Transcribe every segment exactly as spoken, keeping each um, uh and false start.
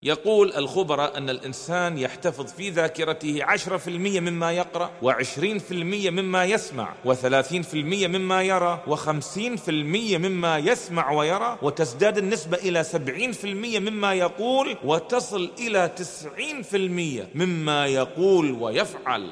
يقول الخبراء أن الإنسان يحتفظ في ذاكرته عشرة في المئة مما يقرأ، وعشرين في المئة مما يسمع، وثلاثين في المئة مما يرى، وخمسين في المئة مما يسمع ويرى، وتزداد النسبة إلى سبعين في المئة مما يقول، وتصل إلى تسعين في المئة مما يقول ويفعل.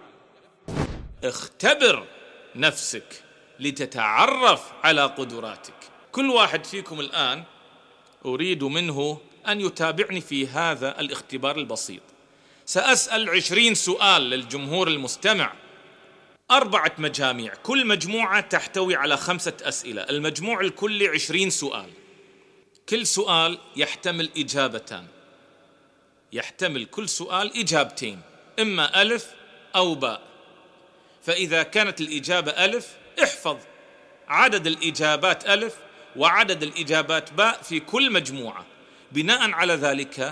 اختبر نفسك لتتعرف على قدراتك. كل واحد فيكم الآن أريد منه أن يتابعني في هذا الاختبار البسيط. سأسأل عشرين سؤال للجمهور المستمع، أربعة مجاميع، كل مجموعة تحتوي على خمسة أسئلة، المجموع الكلي عشرين سؤال، كل سؤال يحتمل إجابتان، يحتمل كل سؤال إجابتين، إما ألف أو باء. فإذا كانت الإجابة ألف، احفظ عدد الإجابات ألف وعدد الإجابات باء في كل مجموعة. بناء على ذلك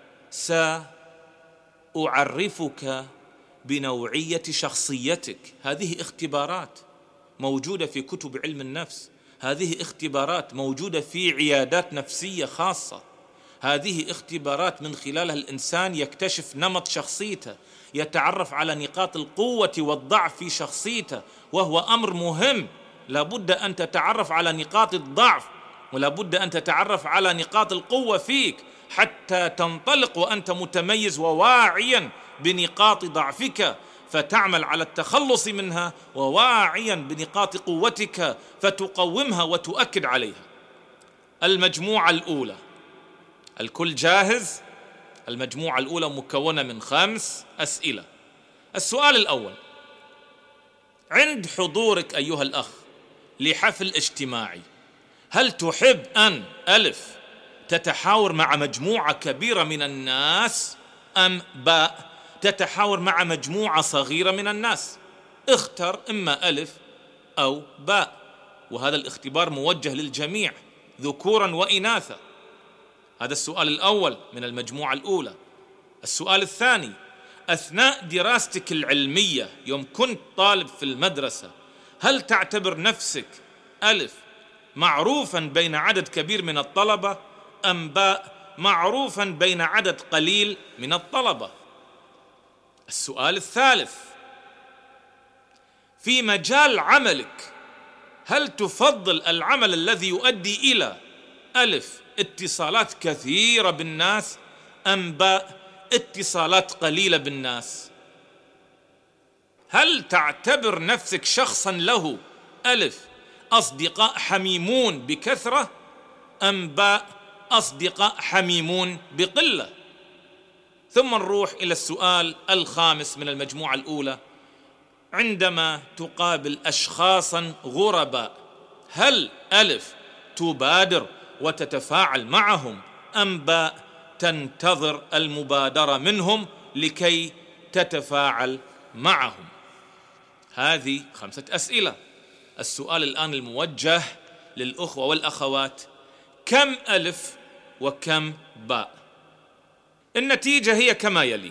سأعرفك بنوعية شخصيتك. هذه اختبارات موجودة في كتب علم النفس، هذه اختبارات موجودة في عيادات نفسية خاصة، هذه اختبارات من خلالها الإنسان يكتشف نمط شخصيته، يتعرف على نقاط القوة والضعف في شخصيته، وهو أمر مهم. لابد أن تتعرف على نقاط الضعف، ولابد أن تتعرف على نقاط القوة فيك حتى تنطلق وأنت متميز وواعيا بنقاط ضعفك، فتعمل على التخلص منها، وواعيا بنقاط قوتك فتقومها وتؤكد عليها. المجموعة الأولى، الكل جاهز؟ المجموعة الأولى مكونة من خمس أسئلة. السؤال الأول: عند حضورك أيها الأخ لحفل اجتماعي، هل تحب أن ألف تتحاور مع مجموعة كبيرة من الناس، أم باء تتحاور مع مجموعة صغيرة من الناس؟ اختر إما ألف أو باء، وهذا الاختبار موجه للجميع ذكورا وإناثا. هذا السؤال الأول من المجموعة الأولى. السؤال الثاني: أثناء دراستك العلمية يوم كنت طالب في المدرسة، هل تعتبر نفسك ألف معروفا بين عدد كبير من الطلبة، أم باء معروفا بين عدد قليل من الطلبة؟ السؤال الثالث: في مجال عملك، هل تفضل العمل الذي يؤدي إلى ألف اتصالات كثيرة بالناس، أم باء اتصالات قليلة بالناس؟ هل تعتبر نفسك شخصا له ألف أصدقاء حميمون بكثرة، أم باء أصدقاء حميمون بقلة؟ ثم نروح إلى السؤال الخامس من المجموعة الأولى: عندما تقابل أشخاصا غرباء، هل ألف تبادر وتتفاعل معهم، أم باء تنتظر المبادرة منهم لكي تتفاعل معهم؟ هذه خمسة أسئلة. السؤال الآن الموجه للأخوة والأخوات: كم ألف وكم باء؟ النتيجة هي كما يلي: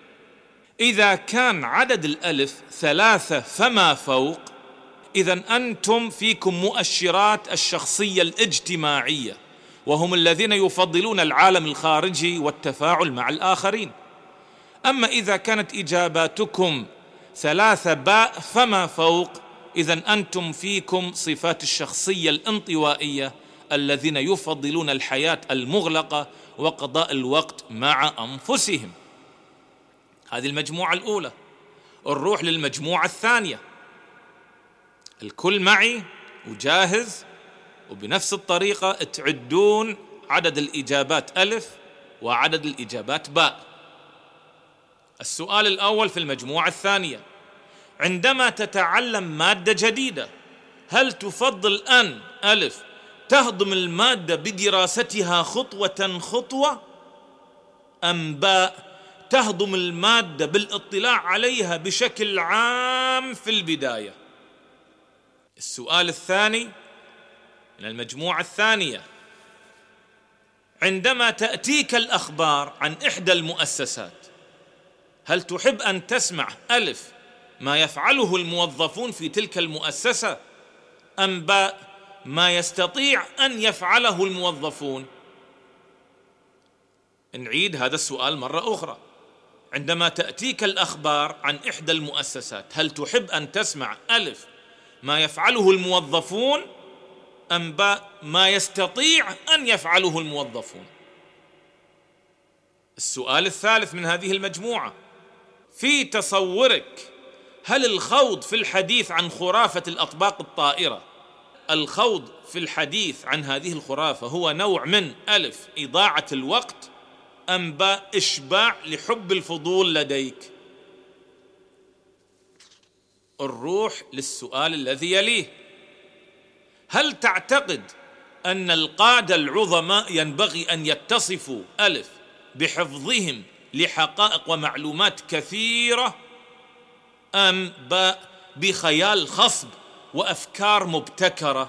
إذا كان عدد الألف ثلاثة فما فوق، إذن أنتم فيكم مؤشرات الشخصية الاجتماعية، وهم الذين يفضلون العالم الخارجي والتفاعل مع الآخرين. أما إذا كانت إجاباتكم ثلاثة باء فما فوق، إذن أنتم فيكم صفات الشخصية الانطوائية، الذين يفضلون الحياة المغلقة وقضاء الوقت مع أنفسهم. هذه المجموعة الأولى. نروح للمجموعة الثانية. الكل معي وجاهز، وبنفس الطريقة تعدون عدد الإجابات ألف وعدد الإجابات باء. السؤال الأول في المجموعة الثانية: عندما تتعلم مادة جديدة، هل تفضل أن ألف تهضم المادة بدراستها خطوة خطوة، أم باء تهضم المادة بالاطلاع عليها بشكل عام في البداية؟ السؤال الثاني من المجموعة الثانية: عندما تأتيك الأخبار عن إحدى المؤسسات، هل تحب أن تسمع ألف ما يفعله الموظفون في تلك المؤسسة، أم باء ما يستطيع أن يفعله الموظفون؟ نعيد هذا السؤال مرة أخرى. عندما تأتيك الأخبار عن إحدى المؤسسات، هل تحب أن تسمع ألف ما يفعله الموظفون أم باء ما يستطيع أن يفعله الموظفون؟ السؤال الثالث من هذه المجموعة: في تصورك هل الخوض في الحديث عن خرافة الأطباق الطائرة، الخوض في الحديث عن هذه الخرافة هو نوع من ألف إضاعة الوقت أم باء إشباع لحب الفضول لديك؟ نروح للسؤال الذي يليه: هل تعتقد أن القادة العظماء ينبغي أن يتصفوا ألف بحفظهم لحقائق ومعلومات كثيرة أم باء بخيال خصب وأفكار مبتكرة؟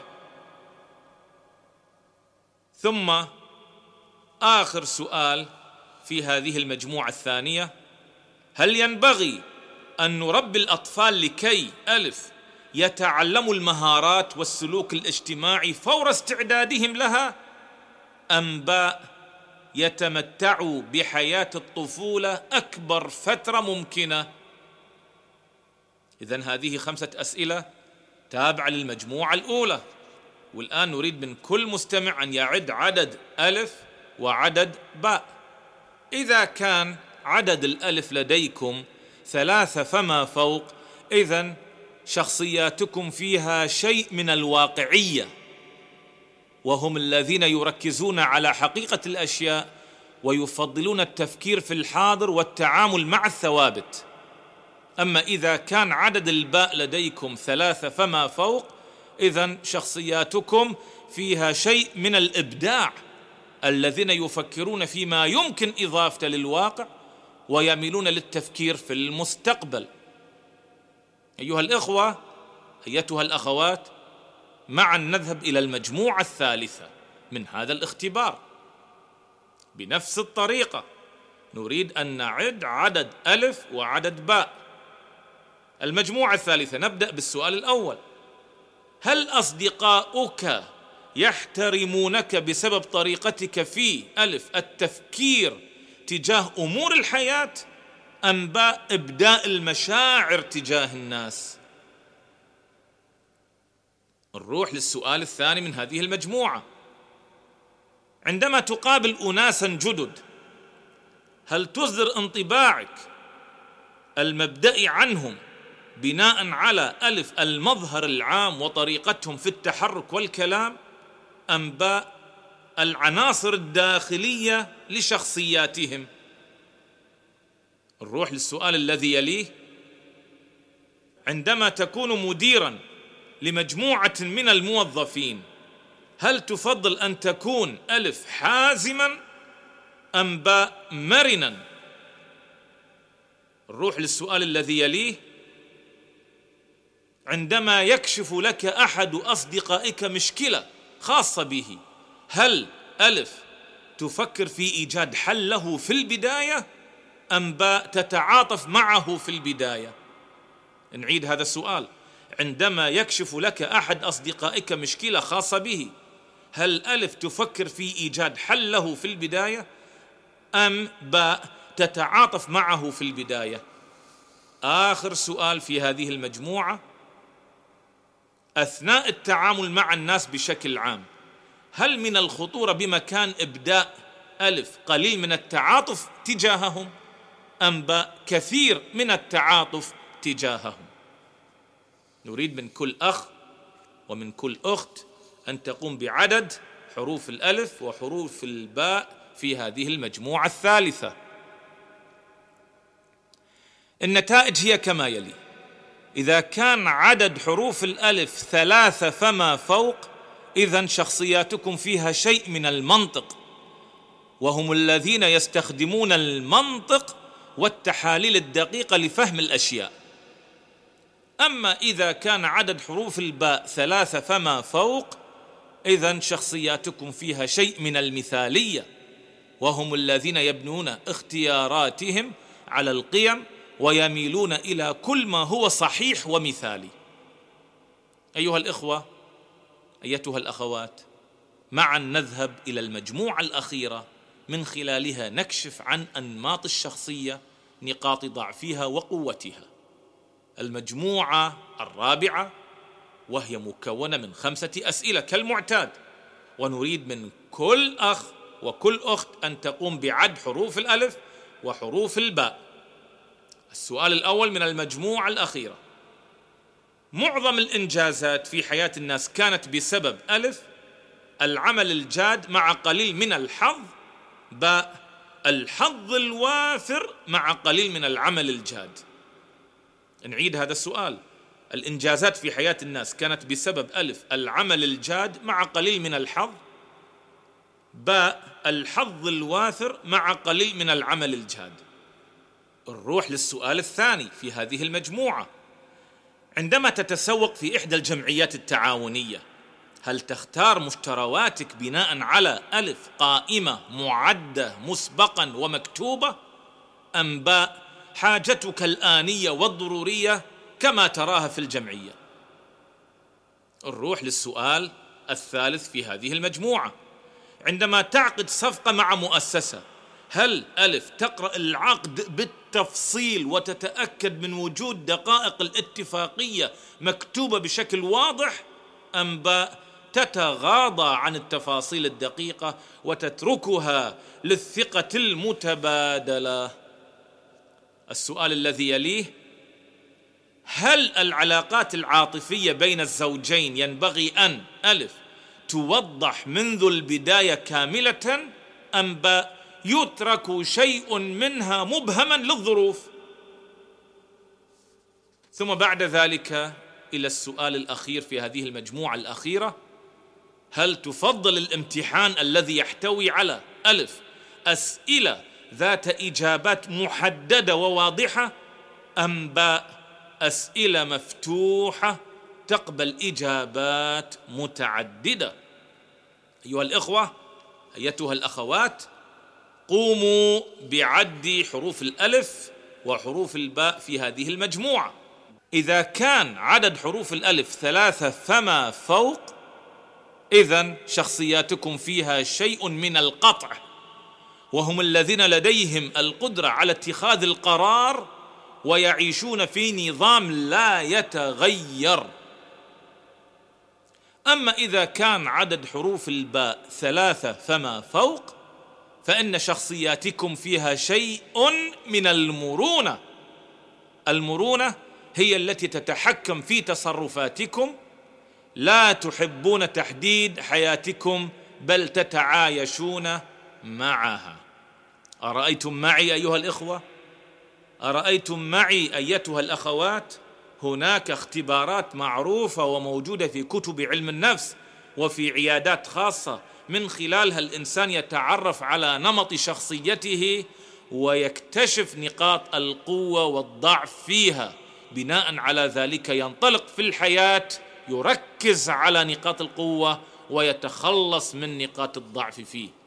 ثم آخر سؤال في هذه المجموعة الثانية: هل ينبغي أن نربي الأطفال لكي ألف يتعلموا المهارات والسلوك الاجتماعي فور استعدادهم لها أم باء يتمتعوا بحياة الطفولة أكبر فترة ممكنة؟ إذن هذه خمسة أسئلة تابعة للمجموعة الأولى. والآن نريد من كل مستمع أن يعد عدد ألف وعدد باء. إذا كان عدد الألف لديكم ثلاثة فما فوق، إذن شخصياتكم فيها شيء من الواقعية، وهم الذين يركزون على حقيقة الأشياء ويفضلون التفكير في الحاضر والتعامل مع الثوابت. أما إذا كان عدد الباء لديكم ثلاثة فما فوق، إذن شخصياتكم فيها شيء من الإبداع، الذين يفكرون فيما يمكن إضافته للواقع ويميلون للتفكير في المستقبل. أيها الإخوة، أيتها الأخوات، معا نذهب إلى المجموعة الثالثة من هذا الاختبار. بنفس الطريقة نريد أن نعد عدد ألف وعدد باء. المجموعة الثالثة نبدأ بالسؤال الأول: هل أصدقاؤك يحترمونك بسبب طريقتك في ألف التفكير تجاه أمور الحياة أم باء إبداء المشاعر تجاه الناس؟ نروح للسؤال الثاني من هذه المجموعة: عندما تقابل أناسا جدد، هل تصدر انطباعك المبدئي عنهم بناء على ألف المظهر العام وطريقتهم في التحرك والكلام أم باء العناصر الداخلية لشخصياتهم؟ نروح للسؤال الذي يليه: عندما تكون مديراً لمجموعة من الموظفين، هل تفضل أن تكون ألف حازماً أم باء مرناً؟ نروح للسؤال الذي يليه: عندما يكشف لك أحد أصدقائك مشكلة خاصة به، هل ألف تفكر في إيجاد حل له في البداية أم باء تتعاطف معه في البداية؟ نعيد هذا السؤال: عندما يكشف لك أحد أصدقائك مشكلة خاصة به، هل ألف تفكر في إيجاد حل له في البداية أم باء تتعاطف معه في البداية؟ آخر سؤال في هذه المجموعة: أثناء التعامل مع الناس بشكل عام، هل من الخطورة بمكان إبداء ألف قليل من التعاطف تجاههم أم باء كثير من التعاطف تجاههم؟ نريد من كل أخ ومن كل أخت أن تقوم بعدد حروف الألف وحروف الباء في هذه المجموعة الثالثة. النتائج هي كما يلي: إذا كان عدد حروف الألف ثلاثة فما فوق، إذن شخصياتكم فيها شيء من المنطق، وهم الذين يستخدمون المنطق والتحاليل الدقيقة لفهم الأشياء. أما إذا كان عدد حروف الباء ثلاثة فما فوق، إذن شخصياتكم فيها شيء من المثالية، وهم الذين يبنون اختياراتهم على القيم ويميلون إلى كل ما هو صحيح ومثالي. أيها الإخوة، أيتها الأخوات، معا نذهب إلى المجموعة الأخيرة من خلالها نكشف عن أنماط الشخصية، نقاط ضعفها وقوتها. المجموعة الرابعة وهي مكونة من خمسة أسئلة كالمعتاد، ونريد من كل أخ وكل أخت أن تقوم بعد حروف الألف وحروف الباء. السؤال الأول من المجموعة الأخيرة: معظم الإنجازات في حياة الناس كانت بسبب ألف العمل الجاد مع قليل من الحظ، باء الحظ الوافر مع قليل من العمل الجاد. نعيد هذا السؤال: الإنجازات في حياة الناس كانت بسبب ألف العمل الجاد مع قليل من الحظ، باء الحظ الوافر مع قليل من العمل الجاد. نروح للسؤال الثاني في هذه المجموعة: عندما تتسوق في إحدى الجمعيات التعاونية، هل تختار مشترواتك بناء على ألف قائمة معدة مسبقا ومكتوبة، أم باء حاجتك الآنية والضرورية كما تراها في الجمعية؟ نروح للسؤال الثالث في هذه المجموعة: عندما تعقد صفقة مع مؤسسة، هل ألف تقرأ العقد بالتفصيل وتتأكد من وجود دقائق الاتفاقية مكتوبة بشكل واضح، أم باء تتغاضى عن التفاصيل الدقيقة وتتركها للثقة المتبادلة؟ السؤال الذي يليه: هل العلاقات العاطفية بين الزوجين ينبغي أن ألف توضح منذ البداية كاملة، أم باء يترك شيء منها مبهما للظروف؟ ثم بعد ذلك إلى السؤال الأخير في هذه المجموعة الأخيرة: هل تفضل الامتحان الذي يحتوي على ألف أسئلة ذات إجابات محددة وواضحة، أم باء أسئلة مفتوحة تقبل إجابات متعددة؟ أيها الإخوة، أيتها الأخوات، قوموا بعد حروف الألف وحروف الباء في هذه المجموعة. إذا كان عدد حروف الألف ثلاثة فما فوق، إذن شخصياتكم فيها شيء من القطع، وهم الذين لديهم القدرة على اتخاذ القرار ويعيشون في نظام لا يتغير. أما إذا كان عدد حروف الباء ثلاثة فما فوق، فإن شخصياتكم فيها شيء من المرونة. المرونة هي التي تتحكم في تصرفاتكم، لا تحبون تحديد حياتكم بل تتعايشون معها. أرأيتم معي أيها الإخوة؟ أرأيتم معي أيتها الأخوات؟ هناك اختبارات معروفة وموجودة في كتب علم النفس وفي عيادات خاصة، من خلالها الإنسان يتعرف على نمط شخصيته ويكتشف نقاط القوة والضعف فيها. بناء على ذلك ينطلق في الحياة يركز على نقاط القوة ويتخلص من نقاط الضعف فيه.